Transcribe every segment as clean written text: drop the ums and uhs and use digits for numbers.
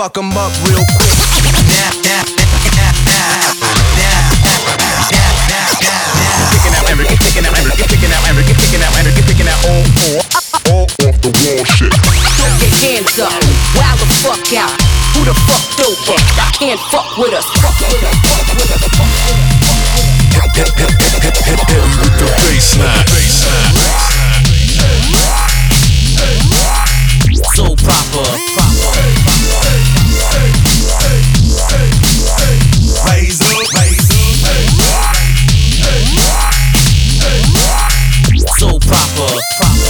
fuck them up real quick. Picking out all off the wall shit. Throw your hands up, wow the fuck out. Who the fuck dope? I can't fuck with us. Fuck with us. Fuck with us. Fuck with us. With the baseline. So proper. Raise up. So proper.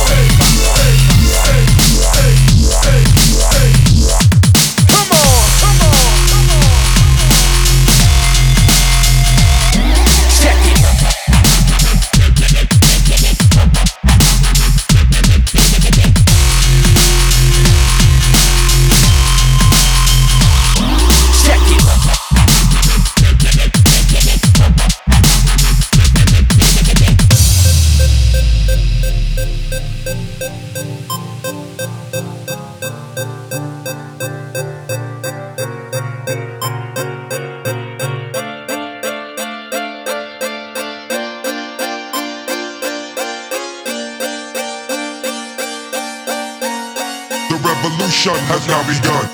The revolution has now begun.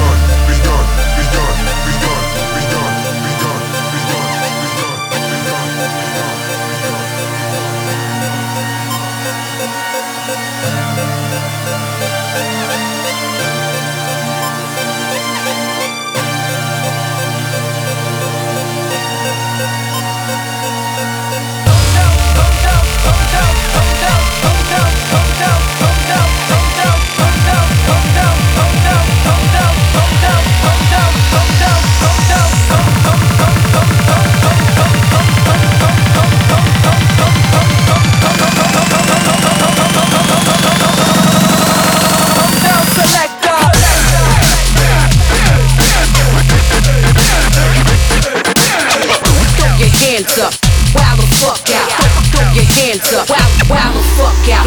Hands up, wow the fuck out. Throw your hands up, wow the fuck out.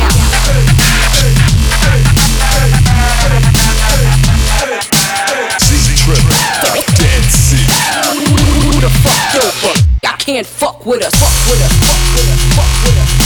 Z-Trip, Dead Sea. Who the fuck dope? I can't fuck with us. Fuck with us. Fuck with us. Fuck with us.